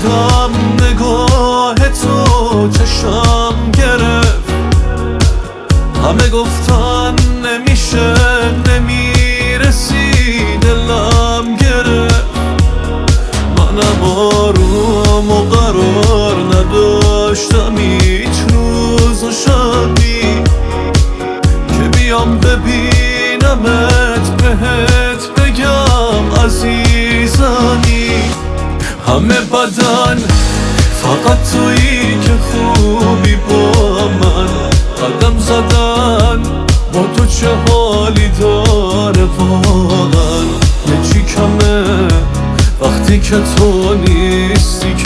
دیدم نگاه تو چشم گرفت، همه گفتن نمیشه نمیرسی، دلم گرفت. منم آروم و قرار نداشتم هیچ روز و شبی که بیام ببینمت بهت بگم عزیزمی. همه بدن فقط تویی که خوبی با من، قدم زدن با تو چه حالی داره واقعا. یه چی کمه وقتی که تو نیستی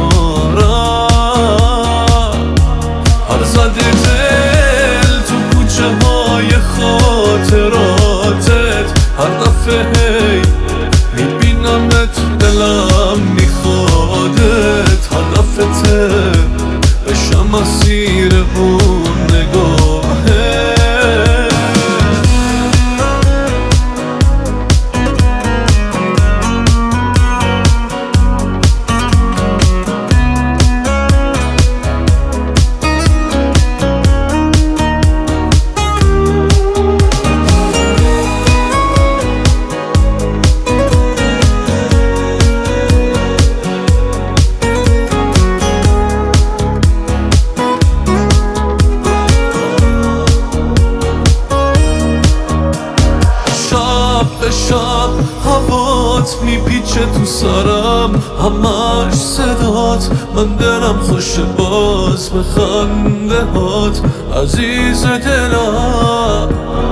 کنارم، هر زده دل تو کوچه های خاطراتت، هر دفعه هی میبینمت دلم میخوادت، هدفته بشم اسیر اون نگاهه. به شب هوات میپیچه تو سرم، همش صدات، من دلم خوشه باز به خنده هات عزیز دلم.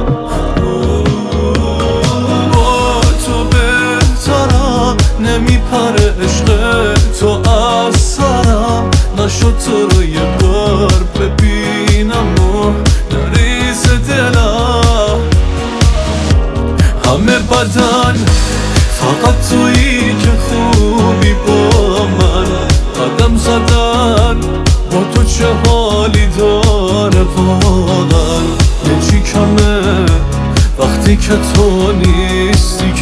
با تو بهترم نمیپره عشق تو از سرم، نشد تو رو یه بار ببینم و نریز دلم. همه بدن فقط تویی که خوبی با من، قدم زدن با تو چه حالی داره واقعا. یه چی کمه وقتی که تو نیستی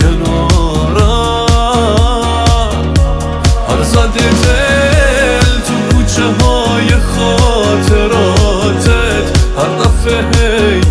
کنارم، هر زده دل تو کوچه های خاطراتت، هر دفعه هی